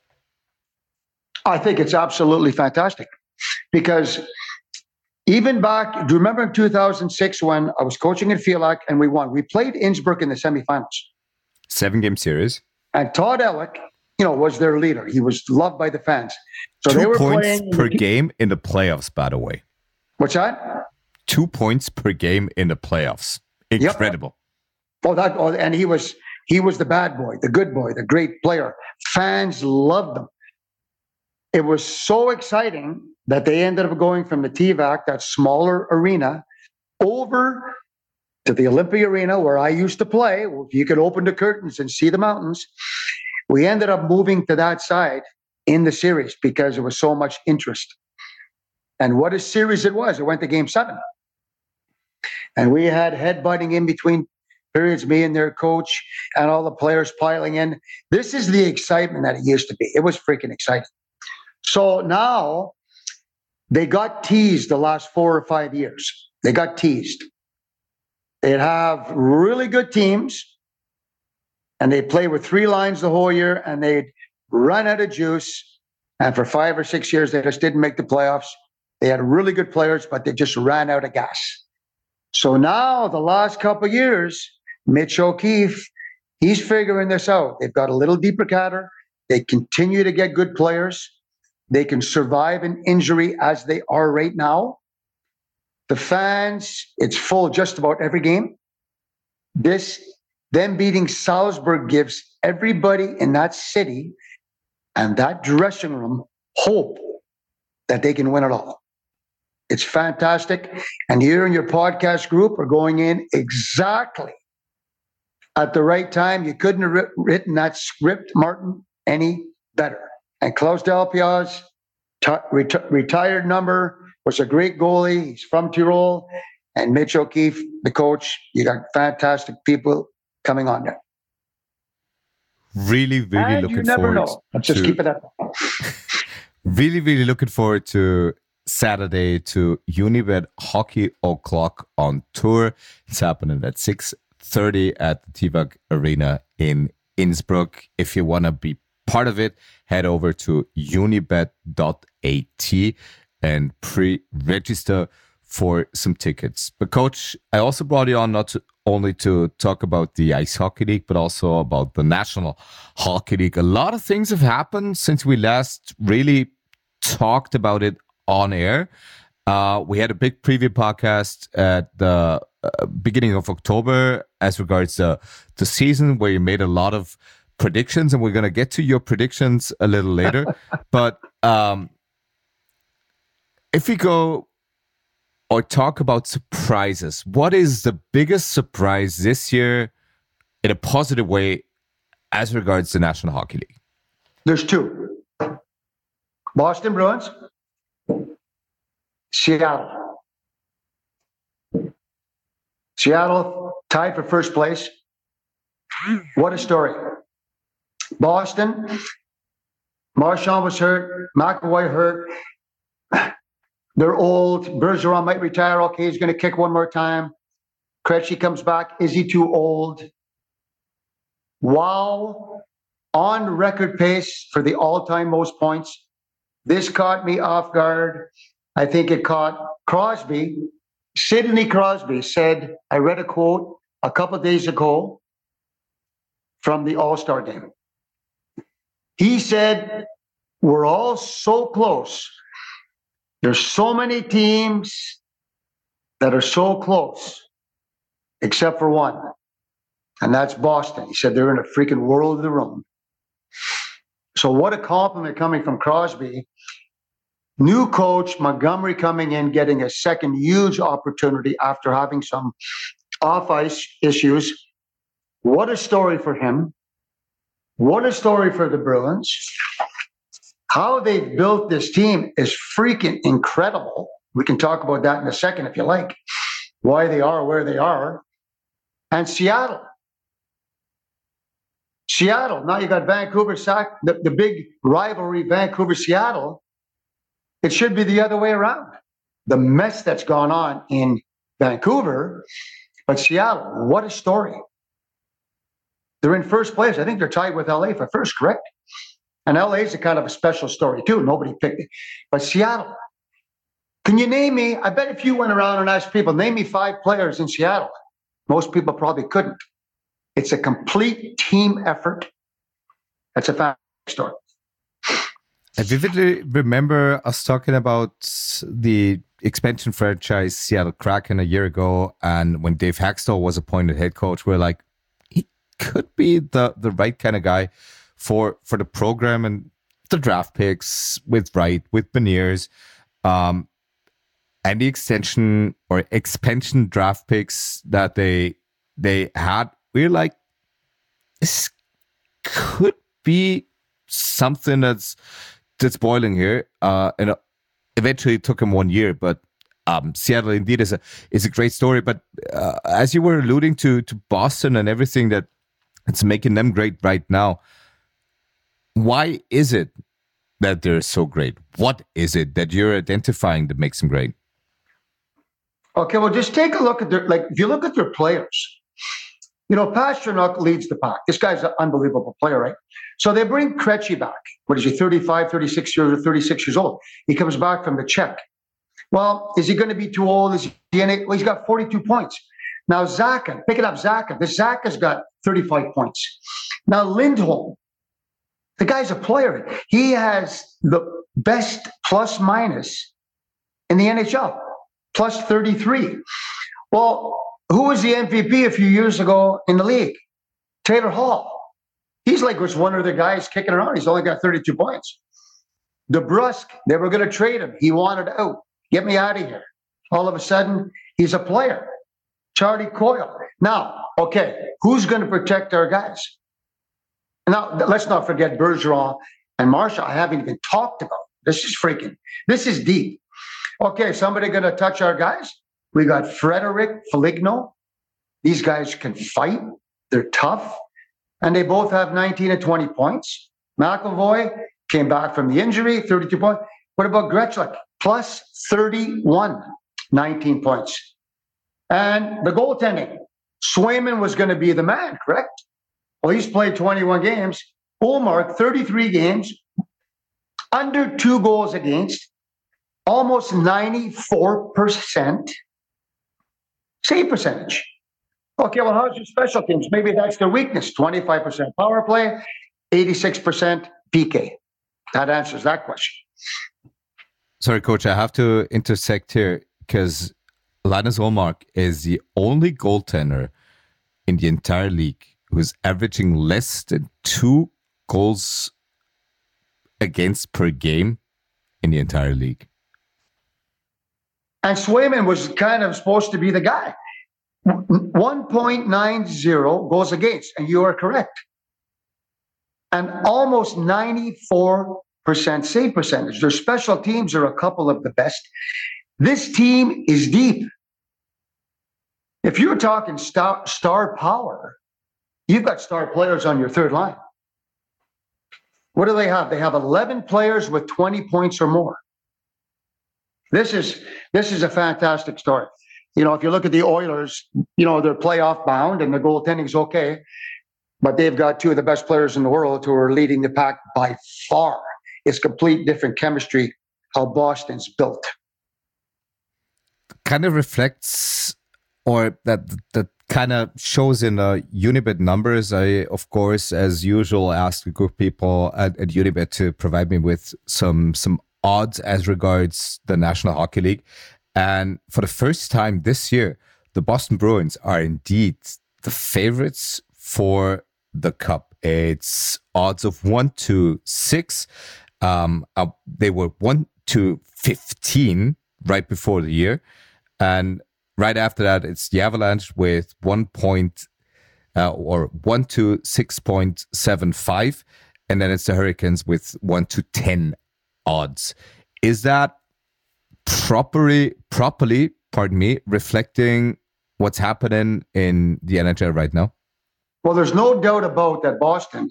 I think it's absolutely fantastic because even back, do you remember in two thousand six when I was coaching in Fielac and we won? We played Innsbruck in the semifinals. Seven-game series. And Todd Ellick, you know, was their leader. He was loved by the fans. So Two they were points playing per game in the playoffs, by the way. What's that? Two points per game in the playoffs. Incredible. Yep. Oh, that. Oh, and he was he was the bad boy, the good boy, the great player. Fans loved him. It was so exciting that they ended up going from the T V A C, that smaller arena, over to the Olympia Arena where I used to play. You could open the curtains and see the mountains. We ended up moving to that side in the series because there was so much interest. And what a series it was. It went to game seven. And we had headbutting in between periods, me and their coach and all the players piling in. This is the excitement that it used to be. It was freaking exciting. So now they got teased the last four or five years. They got teased. They'd have really good teams and they'd play with three lines the whole year and they'd run out of juice. And for five or six years, they just didn't make the playoffs. They had really good players, but they just ran out of gas. So now the last couple of years, Mitch O'Keefe, he's figuring this out. They've got a little deeper cadre. They continue to get good players. They can survive an injury as they are right now. The fans, it's full just about every game. This, them beating Salzburg gives everybody in that city and that dressing room hope that they can win it all. It's fantastic. And you and your podcast group are going in exactly at the right time. You couldn't have written that script, Martin, any better. And Klaus Delpiaz, t- reti- retired number, was a great goalie. He's from Tyrol. And Mitch O'Keefe, the coach. You got fantastic people coming on there. Really, really and looking you never forward know. Let's just to, keep it up. really, really looking forward to Saturday to Unibet Hockey O'Clock on tour. It's happening at six thirty at the T V A C Arena in Innsbruck. If you want to be part of it, head over to unibet dot a t and pre-register for some tickets. But Coach, I also brought you on not to, only to talk about the Ice Hockey League, but also about the National Hockey League. A lot of things have happened since we last really talked about it on air. Uh, we had a big preview podcast at the uh, beginning of October as regards to the season, where you made a lot of predictions, and we're going to get to your predictions a little later. But um, if we go or talk about surprises, what is the biggest surprise this year in a positive way as regards the National Hockey League? There's two. Boston Bruins, Seattle. Seattle tied for first place. What a story. Boston, Marchand was hurt, McAvoy hurt. They're old. Bergeron might retire. Okay, he's going to kick one more time. Krejci comes back. Is he too old? Wow. On record pace for the all-time most points. This caught me off guard. I think it caught Crosby. Sidney Crosby said, I read a quote a couple of days ago from the All-Star game. He said, we're all so close. There's so many teams that are so close, except for one, and that's Boston. He said they're in a freaking world of their own. So what a compliment coming from Crosby. New coach, Montgomery coming in, getting a second huge opportunity after having some off-ice issues. What a story for him. What a story for the Bruins. How they've built this team is freaking incredible. We can talk about that in a second if you like, why they are where they are. And Seattle. Seattle. Now you got Vancouver, the, the big rivalry, Vancouver-Seattle. It should be the other way around. The mess that's gone on in Vancouver, but Seattle, what a story. They're in first place. I think they're tied with L A for first, correct? And L A is a kind of a special story too. Nobody picked it. But Seattle, can you name me? I bet if you went around and asked people, name me five players in Seattle, most people probably couldn't. It's a complete team effort. That's a fantastic story. I vividly remember us talking about the expansion franchise Seattle Kraken a year ago, and when Dave Haxtell was appointed head coach, we're like, he could be the, the right kind of guy for for the program, and the draft picks with Wright, with Beniers, um, and the extension or expansion draft picks that they they had. We're like, this could be something that's that's boiling here. Uh, and eventually it took him one year, but um, Seattle indeed is a is a great story. But uh, as you were alluding to to Boston and everything that it's making them great right now. Why is it that they're so great? What is it that you're identifying that makes them great? Okay, well, just take a look at their, like, if you look at their players, you know, Pastrnak leads the pack. This guy's an unbelievable player, right? So they bring Krejci back. What is he, thirty-five, thirty-six years or thirty-six years old? He comes back from the Czech. Well, is he going to be too old? Is he in it? Well, he's got forty-two points. Now, Zacha, pick it up, Zacha. This Zacha's got thirty-five points. Now, Lindholm The guy's a player. He has the best plus minus in the N H L, plus thirty-three. Well, who was the M V P a few years ago in the league? Taylor Hall. He's like was one of the guys kicking around. He's only got thirty-two points. DeBrusque, they were going to trade him. He wanted out. Get me out of here. All of a sudden, he's a player. Charlie Coyle. Now, okay, who's going to protect our guys? Now, let's not forget Bergeron and Marshall. I haven't even talked about. This is freaking, this is deep. Okay, somebody going to touch our guys? We got Frederic Foligno. These guys can fight. They're tough. And they both have nineteen and twenty points. McAvoy came back from the injury, thirty-two points. What about Grechlik? Plus thirty-one, nineteen points. And the goaltending. Swayman was going to be the man, correct? Well, he's played twenty-one games. Ullmark, thirty-three games, under two goals against, almost ninety-four percent save percentage. Okay, well, how's your special teams? Maybe that's their weakness. twenty-five percent power play, eighty-six percent P K. That answers that question. Sorry, Coach, I have to intersect here because Linus Ullmark is the only goaltender in the entire league who's averaging less than two goals against per game in the entire league. And Swayman was kind of supposed to be the guy. one point nine zero goals against, and you are correct. And almost ninety-four percent save percentage. Their special teams are a couple of the best. This team is deep. If you're talking star, star power, you've got star players on your third line. What do they have? They have eleven players with twenty points or more. This is this is a fantastic story. You know, if you look at the Oilers, you know, they're playoff bound and the goaltending's okay, but they've got two of the best players in the world who are leading the pack by far. It's complete different chemistry how Boston's built. Kind of reflects, or that that kind of shows in uh, Unibet numbers. I, of course, as usual, ask the good people at, at Unibet to provide me with some some odds as regards the National Hockey League. And for the first time this year, the Boston Bruins are indeed the favorites for the Cup. It's odds of one to six. Um, uh, they were one to fifteen right before the year. And right after that, it's the Avalanche with one point uh, or one to six point seven five, and then it's the Hurricanes with one to ten odds. Is that properly, properly, pardon me, reflecting what's happening in the N H L right now? Well, there's no doubt about that. Boston.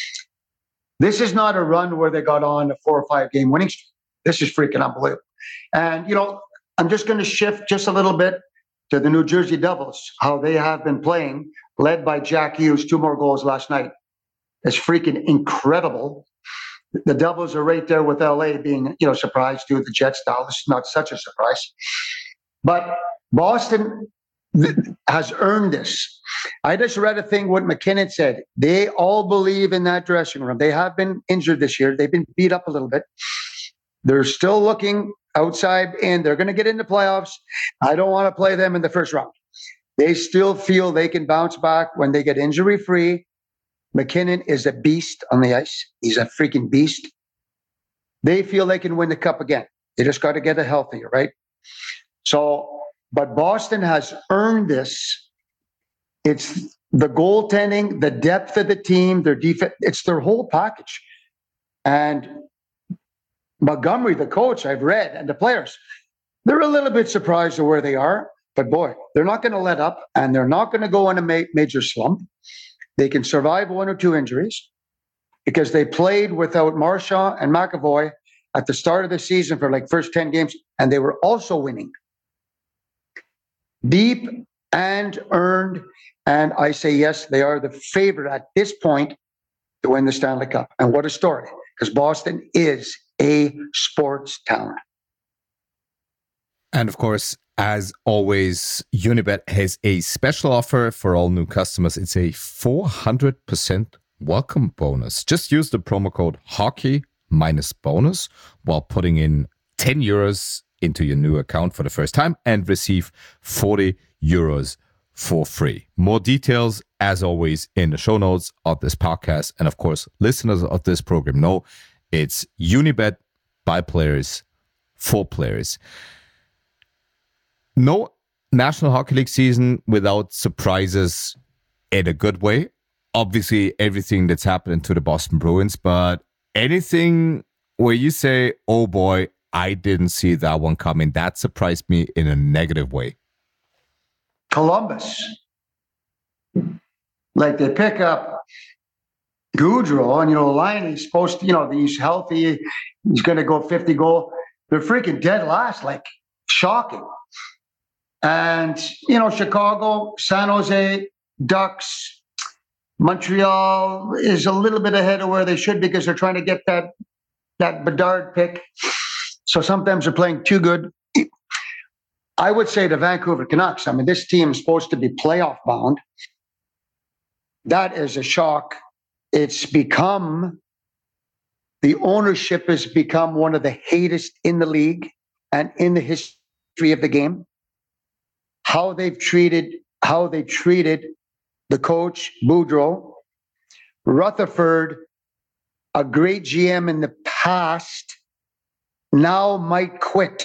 This is not a run where they got on a four or five game winning streak. This is freaking unbelievable. And you know, I'm just going to shift just a little bit to the New Jersey Devils, how they have been playing, led by Jack Hughes, two more goals last night. It's freaking incredible. The Devils are right there with L A being, you know, surprised to the Jets style. This is not such a surprise. But Boston th- has earned this. I just read a thing what McKinnon said. They all believe in that dressing room. They have been injured this year. They've been beat up a little bit. They're still looking outside in. They're going to get into playoffs. I don't want to play them in the first round. They still feel they can bounce back when they get injury-free. McKinnon is a beast on the ice. He's a freaking beast. They feel they can win the Cup again. They just got to get it healthier, right? So, but Boston has earned this. It's the goaltending, the depth of the team, their defense. It's their whole package. And Montgomery, the coach, I've read, and the players, they're a little bit surprised at where they are. But boy, they're not going to let up, and they're not going to go in a ma- major slump. They can survive one or two injuries because they played without Marchand and McAvoy at the start of the season for like first ten games, and they were also winning. Deep and earned, and I say yes, they are the favorite at this point to win the Stanley Cup. And what a story, because Boston is a sports town. And of course, as always, Unibet has a special offer for all new customers. It's a four hundred percent welcome bonus. Just use the promo code hockey minus bonus while putting in ten euros into your new account for the first time and receive forty euros for free. More details, as always, in the show notes of this podcast. And of course, listeners of this program know it's Unibet by players for players. No National Hockey League season without surprises in a good way. Obviously, everything that's happening to the Boston Bruins, but anything where you say, oh boy, I didn't see that one coming, that surprised me in a negative way. Columbus. Like they pick up Gaudreau, and, you know, Liney's supposed to, you know, he's healthy, he's going to go fifty goal. They're freaking dead last, like shocking. And, you know, Chicago, San Jose, Ducks, Montreal is a little bit ahead of where they should be because they're trying to get that, that Bedard pick. So sometimes they're playing too good. I would say the Vancouver Canucks, I mean, this team is supposed to be playoff bound. That is a shock. It's become, the ownership has become one of the hatest in the league and in the history of the game. How they've treated, how they treated the coach, Boudreau, Rutherford, a great G M in the past, now might quit.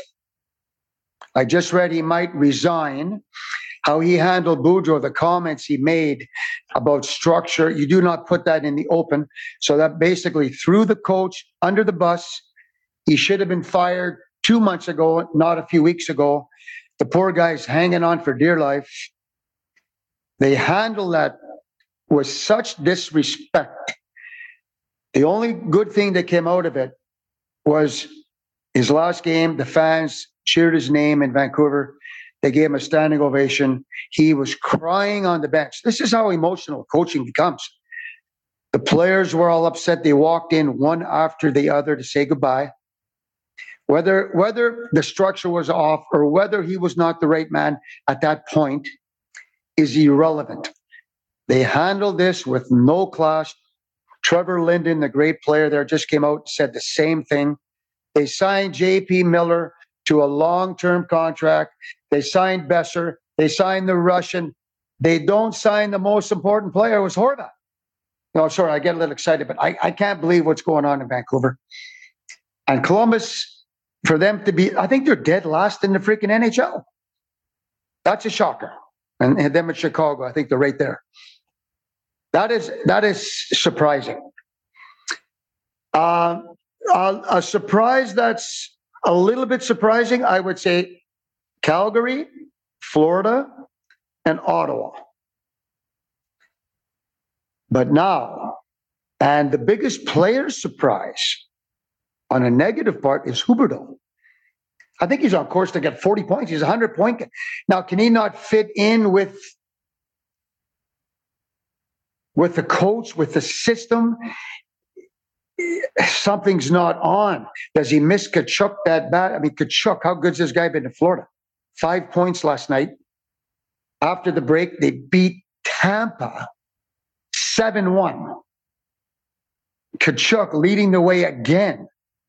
I just read he might resign. How he handled Boudreau, the comments he made about structure, you do not put that in the open. So that basically threw the coach under the bus. He should have been fired two months ago, not a few weeks ago. The poor guy's hanging on for dear life. They handled that with such disrespect. The only good thing that came out of it was his last game. The fans cheered his name in Vancouver. They gave him a standing ovation. He was crying on the bench. This is how emotional coaching becomes. The players were all upset. They walked in one after the other to say goodbye. Whether, whether the structure was off or whether he was not the right man at that point is irrelevant. They handled this with no class. Trevor Linden, the great player there, just came out and said the same thing. They signed J P Miller to a long-term contract. They signed Besser. They signed the Russian. They don't sign the most important player. It was Horvat. No, sorry, I get a little excited, but I, I can't believe what's going on in Vancouver. And Columbus, for them to be, I think they're dead last in the freaking N H L. That's a shocker. And, and them at Chicago, I think they're right there. That is that is surprising. Uh, a, a surprise that's a little bit surprising, I would say Calgary, Florida, and Ottawa. But now, and the biggest player surprise on a negative part is Huberdeau. I think he's on course to get forty points. He's a hundred-point. Now, can he not fit in with, with the coach, with the system? Something's not on. Does he miss Tkachuk that bad? I mean, Tkachuk, how good's this guy been in Florida? Five points last night. After the break, they beat Tampa seven one. Tkachuk leading the way again.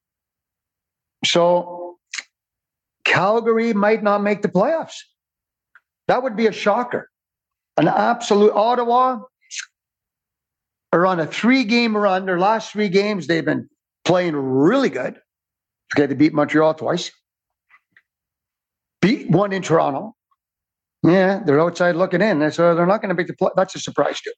So Calgary might not make the playoffs. That would be a shocker. An absolute. Ottawa are on a three-game run. Their last three games, they've been playing really good. Okay, they beat Montreal twice. Beat one in Toronto. Yeah, they're outside looking in. So they're not going to make the play. That's a surprise too.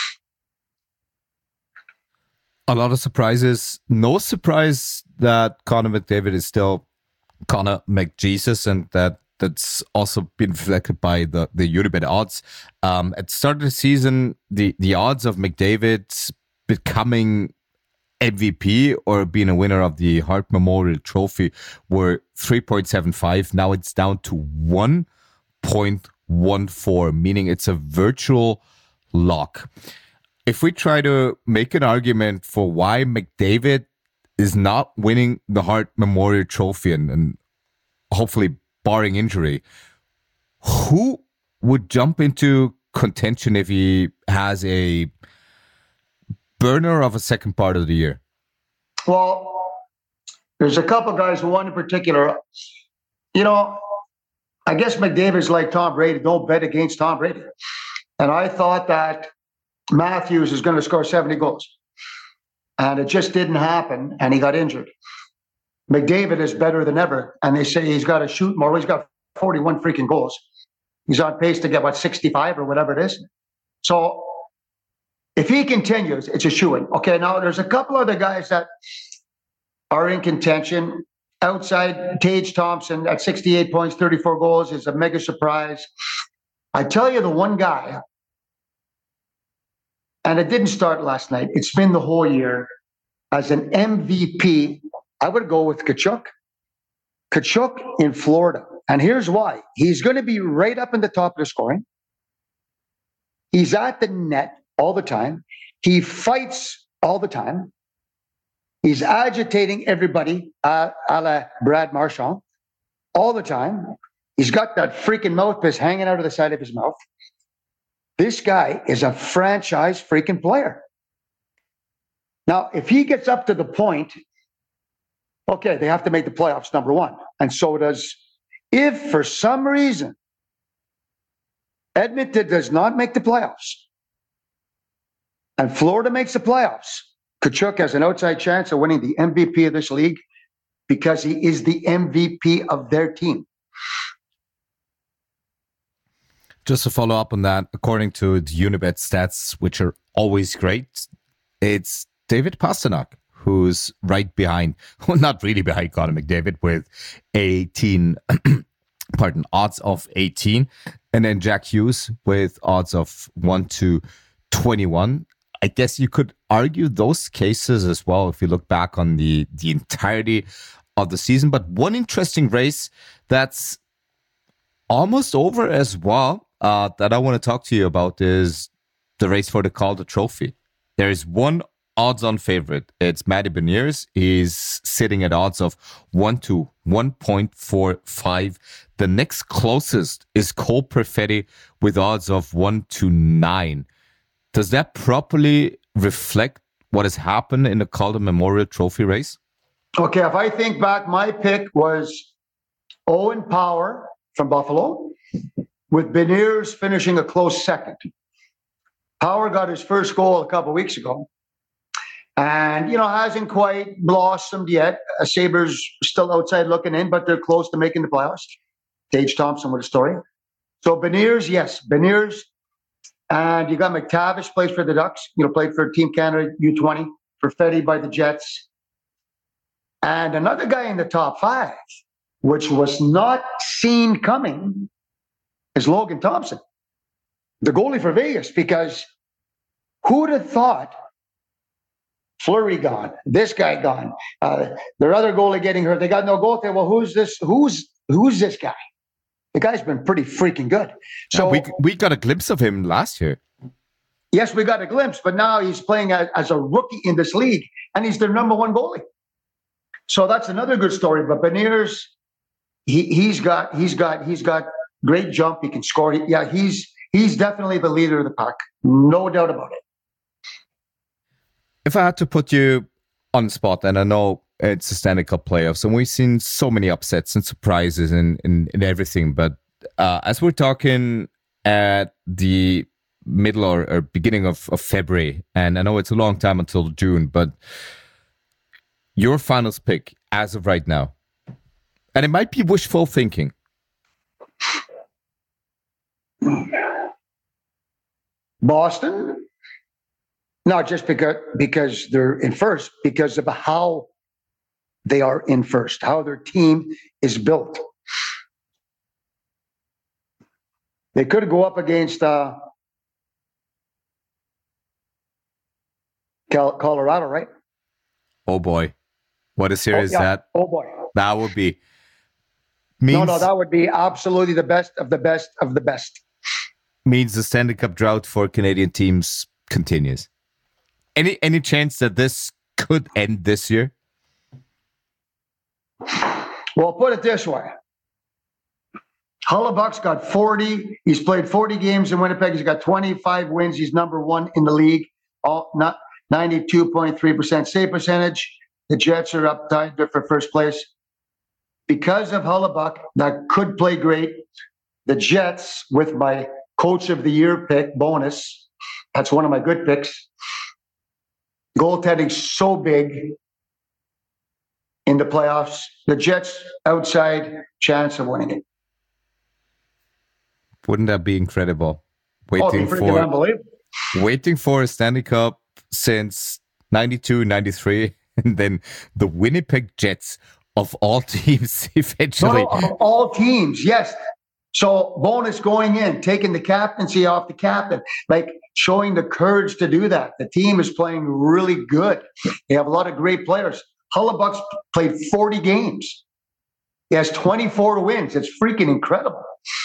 A lot of surprises. No surprise that Connor McDavid is still Connor McJesus, and that that's also been reflected by the, the Unibet odds. Um, at the start of the season, the, the odds of McDavid becoming M V P or being a winner of the Hart Memorial Trophy were three point seven five. Now it's down to one point one four, meaning it's a virtual lock. If we try to make an argument for why McDavid is not winning the Hart Memorial Trophy, and, and hopefully barring injury, who would jump into contention if he has a burner of a second part of the year? Well, there's a couple guys, one in particular. You know, I guess McDavid's like Tom Brady. Don't bet against Tom Brady. And I thought that Matthews is going to score seventy goals. And it just didn't happen, and he got injured. McDavid is better than ever, and they say he's got to shoot more. He's got forty-one freaking goals. He's on pace to get, what, sixty-five or whatever it is. So if he continues, it's a shoo-in. Okay, now there's a couple other guys that are in contention. Outside, Tage Thompson at sixty-eight points, thirty-four goals is a mega surprise. I tell you the one guy, and it didn't start last night, it's been the whole year, as an M V P, I would go with Tkachuk. Tkachuk in Florida. And here's why. He's going to be right up in the top of the scoring. He's at the net all the time. He fights all the time. He's agitating everybody, uh, a la Brad Marchand, all the time. He's got that freaking mouthpiece hanging out of the side of his mouth. This guy is a franchise freaking player. Now, if he gets up to the point, okay, they have to make the playoffs, number one. And so does, if for some reason Edmonton does not make the playoffs and Florida makes the playoffs, Tkachuk has an outside chance of winning the M V P of this league because he is the M V P of their team. Just to follow up on that, according to the Unibet stats, which are always great, it's David Pastrnak who's right behind, well, not really behind Connor McDavid with eighteen, pardon, odds of eighteen, and then Jack Hughes with odds of one to twenty-one. I guess you could argue those cases as well if you look back on the, the entirety of the season. But one interesting race that's almost over as well uh, that I want to talk to you about is the race for the Calder Trophy. There is one odds-on favorite. It's Matty Beniers. He's sitting at odds of one to one point four five. The next closest is Cole Perfetti with odds of one to nine. Does that properly reflect what has happened in the Calder Memorial Trophy race? Okay, if I think back, my pick was Owen Power from Buffalo, with Beniers finishing a close second. Power got his first goal a couple of weeks ago, and, you know, hasn't quite blossomed yet. Uh, Sabres still outside looking in, but they're close to making the playoffs. Tage Thompson with a story. So Beniers, yes, Beniers. And you got McTavish, plays for the Ducks, you know, played for Team Canada U twenty, Perfetti by the Jets. And another guy in the top five, which was not seen coming, is Logan Thompson, the goalie for Vegas, because who'd have thought Fleury gone, this guy gone, uh, their other goalie getting hurt, they got no goaltender. Well, who's this? Who's who's this guy? The guy's been pretty freaking good. So yeah, we we got a glimpse of him last year. Yes, we got a glimpse, but now he's playing as, as a rookie in this league, and he's their number one goalie. So that's another good story. But Beniers, he he's got he's got he's got great jump. He can score. He, yeah, he's he's definitely the leader of the pack, no doubt about it. If I had to put you on the spot, and I know it's the Stanley Cup playoffs, and we've seen so many upsets and surprises and and, and everything. But uh, as we're talking at the middle or, or beginning of, of February, and I know it's a long time until June, but your finals pick as of right now, and it might be wishful thinking. Boston, not just because because they're in first, because of how they are in first, how their team is built. They could go up against uh, Colorado, right? Oh boy, what a series oh, yeah. that! Oh boy, that would be. Means, no, no, that would be absolutely the best of the best of the best. Means the Stanley Cup drought for Canadian teams continues. Any any chance that this could end this year? Well, put it this way. Hellebuyck's got forty. He's played forty games in Winnipeg. He's got twenty-five wins. He's number one in the league. All not ninety-two point three percent save percentage. The Jets are up tied for first place. Because of Hellebuyck, that could play great. The Jets, with my Coach of the Year pick bonus, that's one of my good picks. Goaltending so big in the playoffs. The Jets outside chance of winning it. Wouldn't that be incredible? Waiting oh, for unbelievable. Waiting for a Stanley Cup since ninety-two, ninety-three, and then the Winnipeg Jets of all teams eventually. No, no, of all teams, yes. So bonus going in, taking the captaincy off the captain, like showing the courage to do that. The team is playing really good. They have a lot of great players. Hellebuyck's played forty games. He has twenty-four wins. It's freaking incredible.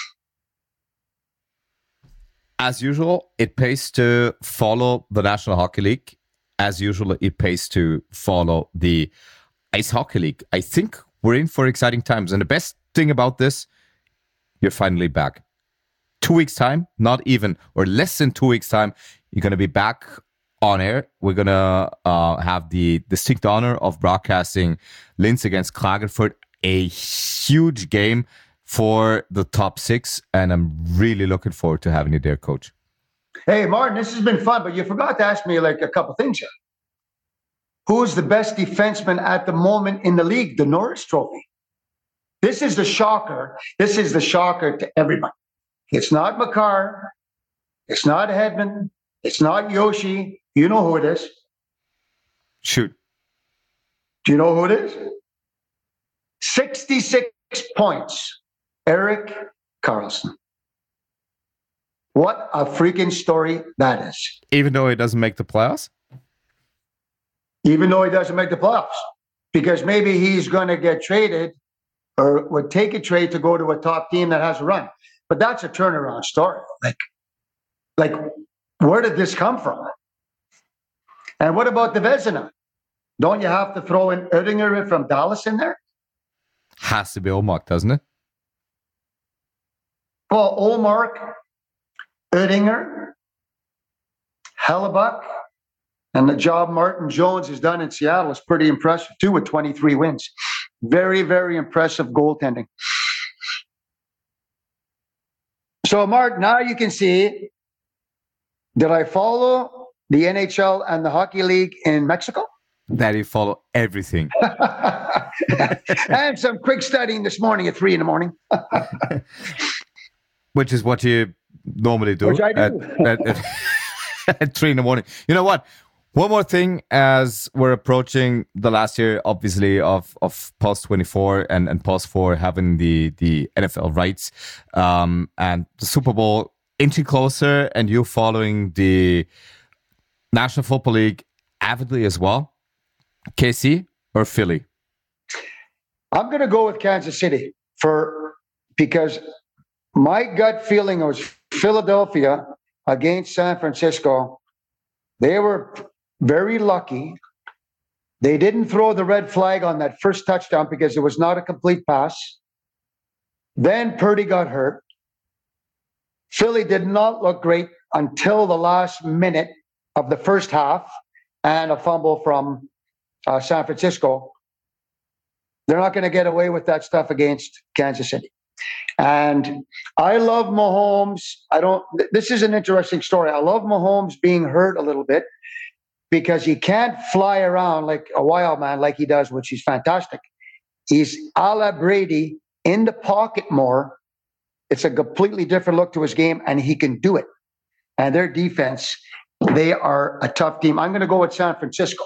As usual, it pays to follow the National Hockey League. As usual, it pays to follow the Ice Hockey League. I think we're in for exciting times. And the best thing about this, you're finally back. Two weeks' time, not even, or less than two weeks' time, you're going to be back on air. We're going to uh, have the distinct honor of broadcasting Linz against Klagenfurt, a huge game for the top six, and I'm really looking forward to having you there, Coach. Hey, Martin, this has been fun, but you forgot to ask me like a couple things here. Who's the best defenseman at the moment in the league? The Norris Trophy. This is the shocker. This is the shocker to everybody. It's not Makar. It's not Hedman. It's not Yoshi. You know who it is. Shoot. Do you know who it is? sixty-six points. Erik Karlsson. What a freaking story that is. Even though he doesn't make the playoffs? Even though he doesn't make the playoffs. Because maybe he's going to get traded or would take a trade to go to a top team that has a run. But that's a turnaround story. Like, like where did this come from? And what about the Vezina? Don't you have to throw in Oettinger from Dallas in there? Has to be Ullmark, doesn't it? Well, Ullmark, Oettinger, Hellebuyck, and the job Martin Jones has done in Seattle is pretty impressive, too, with twenty-three wins. Very, very impressive goaltending. So, Mark, now you can see, did I follow the N H L and the Hockey League in Mexico? That you follow everything. And some quick studying this morning at three in the morning. Which is what you normally do. Which I do. At, at, at, at three in the morning. You know what? One more thing as we're approaching the last year, obviously, of, of Pulse twenty-four and, and Pulse four having the, the N F L rights um, and the Super Bowl inching closer, and you following the National Football League avidly as well. K C or Philly? I'm going to go with Kansas City for because my gut feeling was Philadelphia against San Francisco. They were very lucky. They didn't throw the red flag on that first touchdown because it was not a complete pass. Then Purdy got hurt. Philly did not look great until the last minute of the first half and a fumble from uh, San Francisco. They're not going to get away with that stuff against Kansas City. And I love Mahomes. I don't, this is an interesting story. I love Mahomes being hurt a little bit because he can't fly around like a wild man like he does, which is fantastic. He's a la Brady in the pocket more. It's a completely different look to his game, and he can do it. And their defense, they are a tough team. I'm going to go with San Francisco.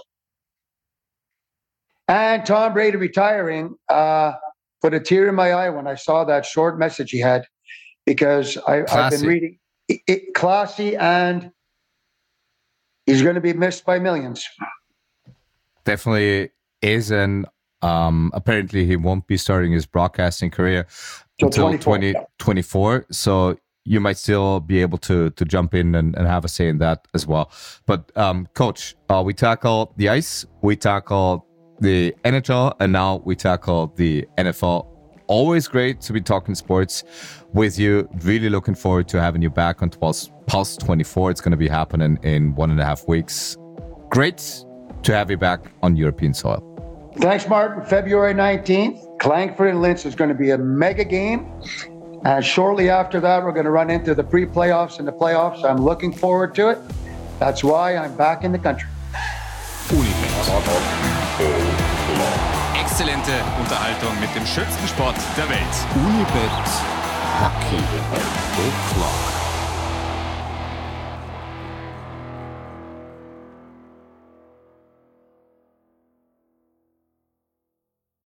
And Tom Brady retiring uh, put a tear in my eye when I saw that short message he had, because I, I've been reading it, it, classy, and he's going to be missed by millions. Definitely is, and um, apparently he won't be starting his broadcasting career so until twenty twenty-four. So you might still be able to to jump in and, and have a say in that as well. But um, Coach, uh, we tackle the ice, we tackle the N H L, and now we tackle the N F L. Always great to be talking sports with you. Really looking forward to having you back on Pulse twenty-four. It's going to be happening in one and a half weeks. great to have you back on European soil. Thanks, Martin. February nineteenth, Klangford and Linz is going to be a mega game. And shortly after that, we're going to run into the pre-playoffs and the playoffs. I'm looking forward to it. That's why I'm back in the country. Unibet. Exzellente Unterhaltung mit dem schönsten Sport der Welt. Unibet Hockey O'Clock.